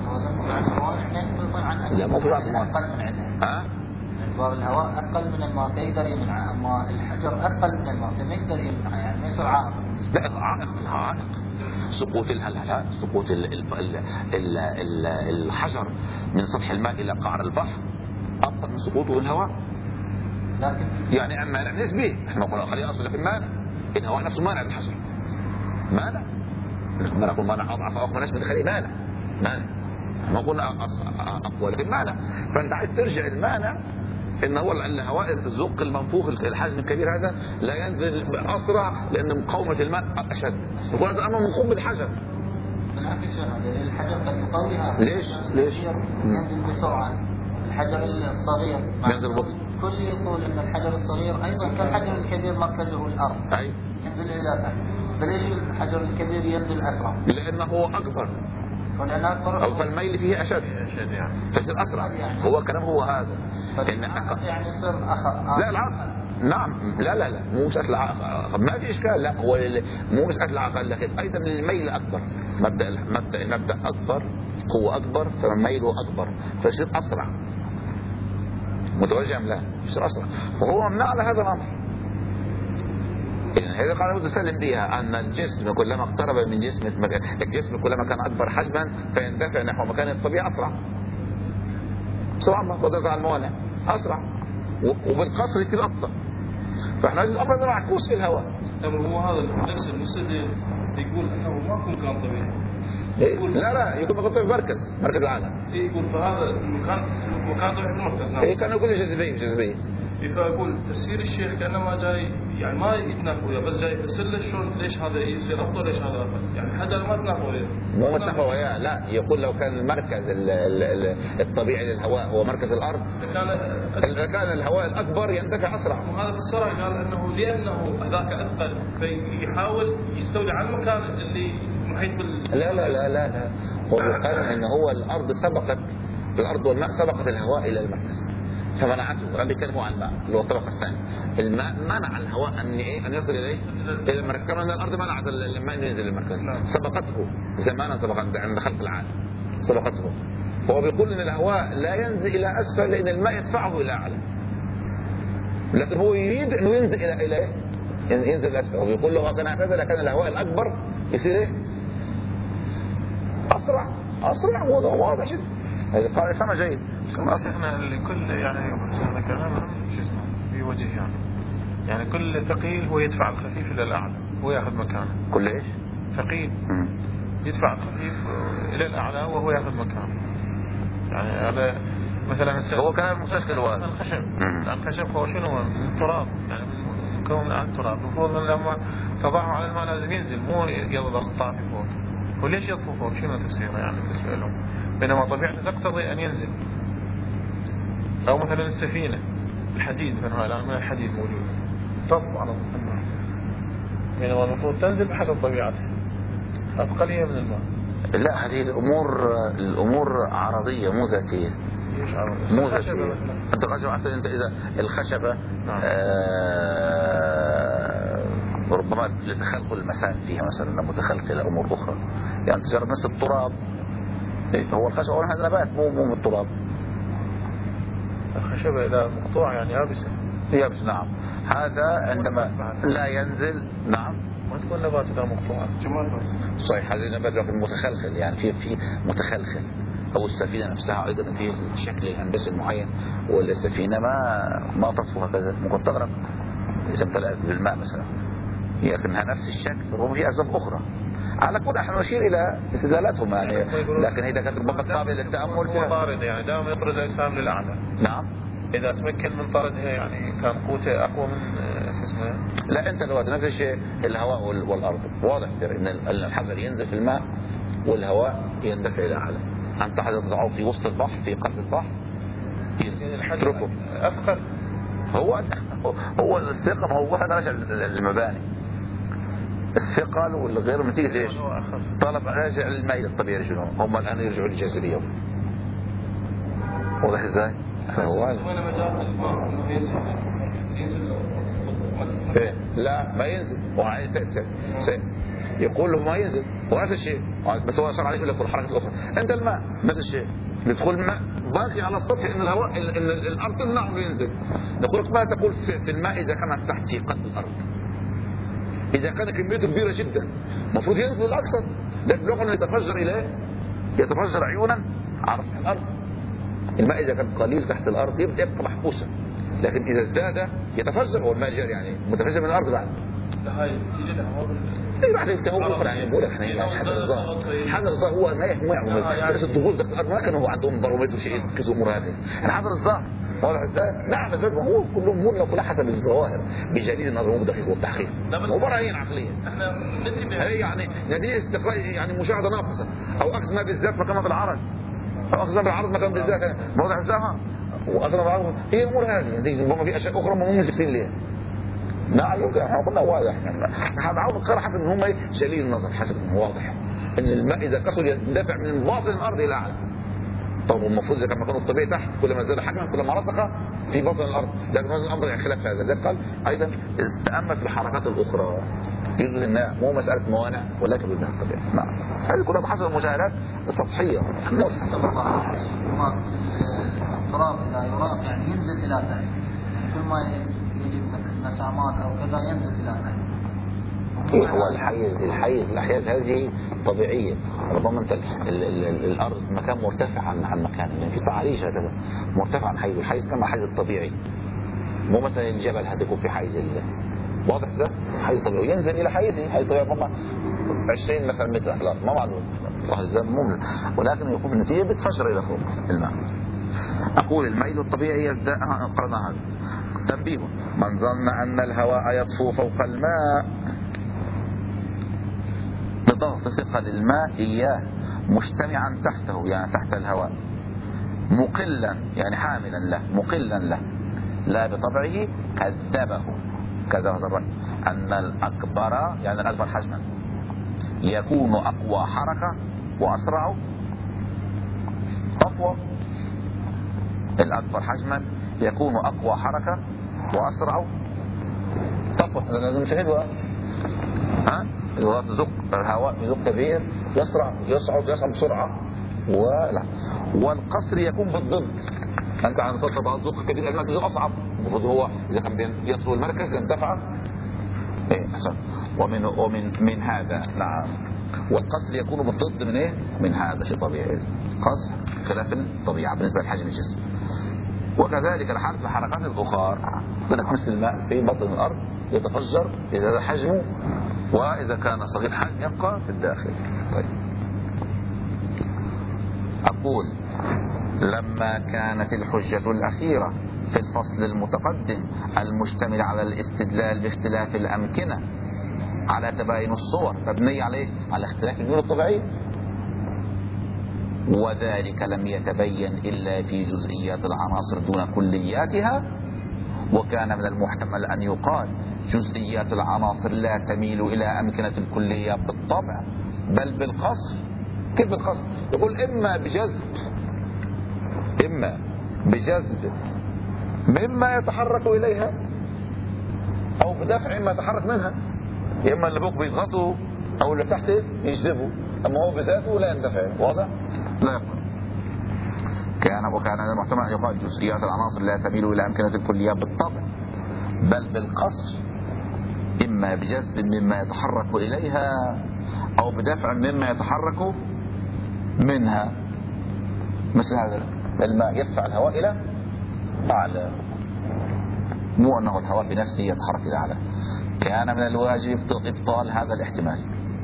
لا مو في بعض الماء ها؟ باب الهواء أقل من الماء فيقدر يمنعه، أما الحجر أقل من الماء فما يقدر يمنعه، يعني ما يصير عائق. لا عائق عائق سقوط الهلهلة سقوط ال ال ال ال ال الحجر من سطح الماء إلى قعر البحر أبطأ من سقوطه الهواء. لكن يعني عن مانع نسبي، احنا قلنا خلينا أصل في المانع، الهواء نفسه مانع للحجر مانع، لما نقول مانع أضعف أو أقوى نسبة نخليه مانع مانع ما قلنا أقوى لكن مانع. فأنت عايز ترجع المانع ان هو الهواء الزق المنفوخ الحجم الكبير هذا لا ينزل اسرع لان مقاومه الماء اشد. يقول هذا امر منقوم بالحجر. بالعكس الحجر قد يقويها. ليش؟ ليش؟ ينزل بسرعه. الحجر الصغير ينزل ببطء. كل يقول ان الحجر الصغير ايضا كالحجر الكبير مركزه الارض. اي ينزل الى تحت. فليش الحجر الكبير ينزل اسرع؟ لانه اكبر. أو فالميل فيه أشد يعني فيصير أسرع يعني. هو كلام هو هذا إن يعني يصير أخر لا العقل نعم لا لا لا مو مسألة عقل ما في إشكال لا هو مو مسألة عقل لكن أيضا الميل أكبر مبدأ مبدأ مبدأ أكبر قوة أكبر فميله أكبر فيصير أسرع متوجه أم لا يصير أسرع وهو ممنع على هذا الأمر. هذا قاعدة تسلم بها أن الجسم كلما اقترب من جسم الجسم كلما كان أكبر حجما فيندفع نحو مكان الطبيعي أسرع بسرعة ما قدرت على الموانع أسرع وبالقصر يصير أبطأ. فإحنا عايزين الأمر هذا معكوس في الهواء. هو هذا نفس المستدل يقول أنه ما يكون كان طبيعي. إيه؟ لا لا يكون مكان طبيعي مركز مركز العالم. إيه يقول فهذا المكان مكان طبيعي في المركز. إيه كان يقول جاذبية جاذبية. فأقول تفسير الشيخ كأنما جاي يعني ما يتنافوا وياه بس جاي يفسر له شلون ليش هذا يصير أفضل ليش هذا أفضل يعني حجر ما تنافوا وياه. مو متنافوا وياه لا يقول لو كان المركز ال ال الطبيعي للهواء هو مركز الأرض كان كان الهواء الأكبر يندفع أسرع. وهذا فسره قال أنه لأنه هذاك أثقل فيحاول يستولي على المكان اللي محيط بال. لا لا لا لا لا هو قال إن هو الأرض سبقت الأرض والماء سبقت الهواء إلى المركز فمنعته. الآن بيتكلموا عن الماء اللي هو الطبقة الثانية. الماء منع الهواء أن إيه أن يصل إليه إلى المركز كما أن الأرض منعت الماء أن ينزل للمركز. سبقته زمانا طبقا عند خلق العالم سبقته. فهو بيقول إن الهواء لا ينزل إلى أسفل لأن الماء يدفعه إلى أعلى. لكن هو يريد أنه ينزل إلى إلى ينزل إلى أسفل. وبيقول له كان هكذا لكان الهواء الأكبر يصير إيه أسرع أسرع واضح جدا. هذا قال فما جيد. احنا لكل يعني هذا كلام شو اسمه في وجه يعني يعني كل ثقيل هو يدفع الخفيف الى الاعلى هو ياخذ مكانه. كل ايش؟ ثقيل يدفع الخفيف الى الاعلى وهو ياخذ مكانه. يعني هذا مثلا هو كلام مستشكل واحد. الخشب الخشب هو شنو من التراب يعني مكون من التراب المفروض لما تضعه على الماء لازم ينزل مو يقبض الطافي فوق. وليش يطفو فوق شنو تفسيره يعني بالنسبه لهم؟ بينما طبيعته تقتضي أن ينزل. أو مثلا السفينة الحديد مثلا الآن من الحديد موجود تطفو على سطح الماء بينما المفروض تنزل بحسب طبيعتها أثقلية من الماء. لا هذه الأمور الأمور عرضية مو ذاتية. مو ذاتية. أنت الخشبة أنت إذا الخشبة نعم. آه ربما لتخلخل المسام فيها مثلا، متخلخل أمور أخرى. يعني تجرب مثل التراب، هو الخشب هذا نبات مو مو من التراب. الخشبة إذا مقطوعة يعني يابسة. يابس نعم. هذا عندما لا ينزل نعم ما تكون نبات إذا مقطوعة. صحيح هذا نبات لكن متخلخل، يعني في في متخلخل. أو السفينة نفسها أيضا في شكل الهندسي المعين، والسفينة ما ما تطفو هكذا، ممكن تغرق إذا امتلأت بالماء مثلا، لكنها نفس الشكل. ربما في أسباب أخرى. على كل نحن نشير إلى استدلالاتهم يعني، لكن إذا كانت ربما قابلة للتأمل هو طارد يعني دائما يطرد الأجسام للأعلى. نعم. إذا تمكن من طردها يعني كان قوته أقوى من شو اسمه. لا أنت لو نفس الشيء الهواء والأرض، واضح إن الحجر ينزل في الماء والهواء يندفع إلى أعلى. أنت حجر تضعه في وسط البحر في قلب البحر يتركه أثقل. هو هو الثقل، هو هذا راجع للمباني. الثقل والغير نتيجة ليش؟ طلب راجع للمائل الطبيعي شنو؟ هم الآن يرجعوا للجاذبية. واضح ازاي؟ فهو إيه؟ لا ما ينزل، وعايز يقول له ما ينزل، هو نفس الشيء، بس هو صار عليه يقول لك الحركة الأخرى. عند الماء نفس الشيء، يدخل الماء باقي على السطح، ان الهواء ان الارض تمنعه ينزل. نقول لك ما تقول في الماء اذا كانت تحت في قلب الارض. اذا كان كميته كبيره جدا المفروض ينزل اكثر، لكن لو انه يتفجر اليه يتفجر عيونا على سطح الارض. الماء اذا كان قليل تحت الارض يبقى محبوسا، لكن اذا ازداد يتفجر. هو الماء جاري يعني متفجر من الارض بعد. هاي تيجي لها اي واحد يتهور اخرى يعني بقول لك احنا حجر الظاهر حجر الظاهر هو ما يهمه بس الدخول داخل الارض ما كانوا عندهم بارومتر شيء يسكتوا امور هذه. الحجر الظاهر واضح ازاي؟ نعم الفكره هو كلهم منا كلها حسب الظواهر بجديد النظر والدقيق والتحقيق. مو براهين عقليه. احنا ندري هي يعني نتيجه استقراء يعني مشاهده ناقصه او اقصى ما بالذات مكانها بالعرض او اقصى بالعرض مكان بالذات واضح ازاي؟ واغلب العرض هي امور هذه ربما في اشياء اخرى ما هم ملتفتين ليها. نعم احنا قلنا واضح هذا عاوز القرار حتى ان هم جليل النظر حسب انه واضح ان الماء اذا كسر يندفع من باطن الارض الى اعلى. طب المفروض اذا كان مكانه الطبيعي تحت كل ما زاد حجما كل ما رسخ في باطن الارض، لكن هذا الامر يعني خلاف هذا. لذلك قال ايضا استأمل في الحركات الاخرى يجوز انها مو مساله موانع ولكن بدها الطبيعي. نعم هذه كلها بحسب المشاهدات السطحيه. التراب اذا يراق يعني ينزل الى تحت، كل ما يجب مسامات او كذا ينزل الى تحت. إيه هو الحيز الحيز الاحياز هذه طبيعيه. ربما انت ال ال ال الارض مكان مرتفع عن عن مكان، يعني في تعريش هكذا مرتفع عن حيز، الحيز كما حيز الطبيعي مو مثلا الجبل هذا يكون في حيز واضح ده حيز طبيعي ينزل الى حيزه حيز طبيعي ربما عشرين مثلا متر على الارض ما معلوم مو، ولكن يكون النتيجه بتفجر الى فوق الماء. اقول الميل الطبيعي يزداد قرنا هذا. تنبيه من ظن ان الهواء يطفو فوق الماء بضغط ثقل الماء إياه مجتمعا تحته يعني تحت الهواء مقلا يعني حاملا له مقلا له لا بطبعه كذبه كذا هذا الرأي أن الأكبر يعني الأكبر حجما يكون أقوى حركة وأسرع طفوة. الأكبر حجما يكون أقوى حركة وأسرع طفوة. هذا نشاهدها ها تزق الهواء يزق كبير يسرع يصعد يصعد بسرعه ولا والقصر يكون بالضد. انت عن تطلب تزق كبير الماء تزق اصعب المفروض هو اذا كان يصل المركز يندفع ايه احسن ومن ومن من هذا نعم والقصر يكون بالضد من ايه من هذا شيء طبيعي قصر خلاف الطبيعه بالنسبه لحجم الجسم. وكذلك الحال في الحركات الاخرى كانت مثل الماء في بطن الارض يتفجر اذا زاد حجمه وإذا كان صغير حجم يبقى في الداخل. طيب. أقول لما كانت الحجة الأخيرة في الفصل المتقدم المشتمل على الاستدلال باختلاف الأمكنة على تباين الصور مبنية عليه على اختلاف النور الطبيعي وذلك لم يتبين إلا في جزئيات العناصر دون كلياتها وكان من المحتمل أن يقال جزئيات العناصر لا تميل إلى أمكنة الكلية بالطبع بل بالقصر. كيف بالقصر؟ يقول إما بجذب إما بجذب مما يتحرك إليها أو بدفع مما يتحرك منها. يا إما اللي فوق بيضغطوا أو اللي تحت يجذبوا، أما هو بذاته لا يندفع. واضح؟ لا يقع. كان وكان المحتمل أن يقال جزئيات العناصر لا تميل إلى أمكنة الكليات بالطبع بل بالقصر، إما بجذب مما يتحرك إليها أو بدفع مما يتحرك منها. مثل هذا الماء يدفع الهواء إلى أعلى، مو أنه الهواء بنفسه يتحرك إلى أعلى. كان من الواجب إبطال هذا الاحتمال.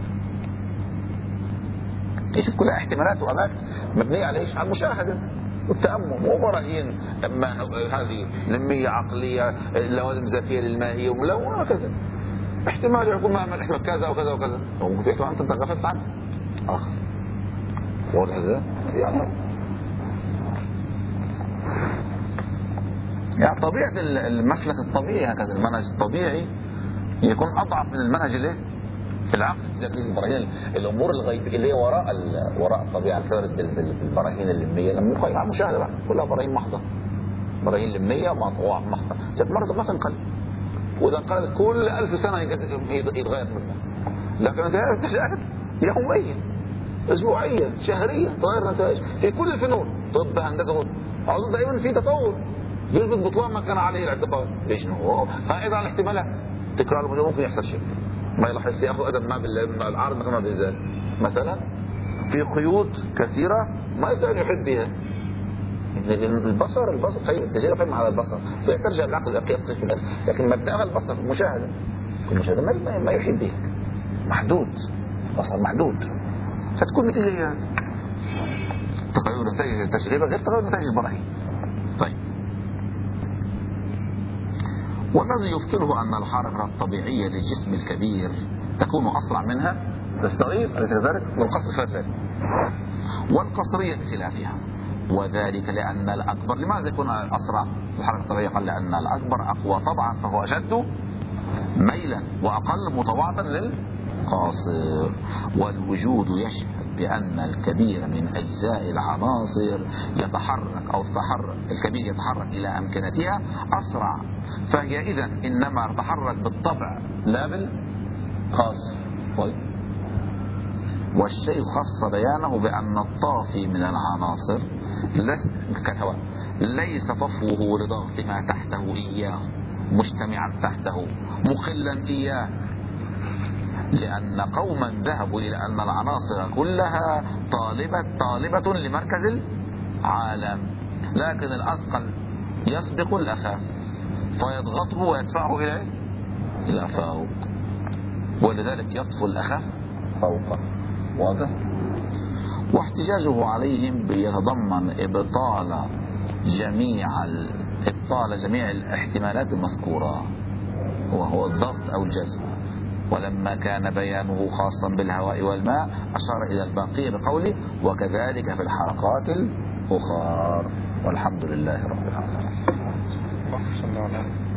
يشوف كلها احتمالات وأماكن مبنية على إيش؟ على المشاهدة والتأمل وبراهين. أما هذه لمية عقلية، لوازم ذاتية للماهية وملونة وكذا. احتمال يكون معمل احتمال كذا وكذا وكذا، وممكن يكون أنت غفلت عنه آخر. واضح ازاي؟ يعني طبيعة المسلك الطبيعي هكذا، المنهج الطبيعي يكون أضعف من المنهج الايه؟ العقل. لكن البراهين الأمور الغيبية اللي هي وراء وراء الطبيعة الفارد بالبراهين اللمية لما يقيم على المشاهدة بقى كلها براهين محضة، براهين لمية محضة. جت مرة ما تنقلب، وإذا انقلبت كل ألف سنة يتغير منها. لكن انت تشاهد يوميا أسبوعيا شهريا تغير نتائج في كل الفنون، طب هندسة أظن دائما في تطور يثبت بطلان ما كان عليه الاعتقاد. ليش؟ هو فإذا على الاحتمالات تكرار الموضوع ممكن يحصل شيء ما يلاحظ ياخذ أدب ما بالعارض ما بالذات. مثلا في قيود كثيرة ما يستطيع يحد بها. البصر البصر خير التجربة قائمة على البصر، فيترجع العقل القياس في الأرض، لكن مبدأها البصر المشاهدة. المشاهدة ما ما يحد بها، محدود، بصر محدود، فتكون نتيجة تغير نتائج التجربة غير تغير نتائج البراهين. طيب، والذي يبطله أن الحركة الطبيعية للجسم الكبير تكون أسرع منها الصغير أليس كذلك؟ والقصر خلاف ذلك، والقصرية بخلافها. وذلك لأن الأكبر لماذا يكون أسرع في الحركة الطبيعية؟ قال لأن الأكبر أقوى طبعا فهو أشد ميلا وأقل متواطئا للقاصر. والوجود يشهد بأن الكبير من أجزاء العناصر يتحرك أو تتحرك الكبير يتحرك إلى أمكنتها أسرع، فهي إذن إنما تتحرك بالطبع لا بالقاصر. طيب، والشيء خص بيانه بأن الطافي من العناصر كالهواء ليس طفوه لضغط ما تحته إياه مجتمعا تحته مخلا إياه، لأن قوما ذهبوا إلى أن العناصر كلها طالبة طالبة لمركز العالم، لكن الأثقل يسبق الأخف فيضغطه ويدفعه إلى إلى فوق، ولذلك يطفو الأخف فوقه. واضح؟ واحتجاجه عليهم بيتضمن إبطال جميع إبطال جميع الاحتمالات المذكورة وهو الضغط أو الجذب. ولما كان بيانه خاصا بالهواء والماء أشار إلى البقية بقوله وكذلك في الحركات الأخرى. والحمد لله رب العالمين.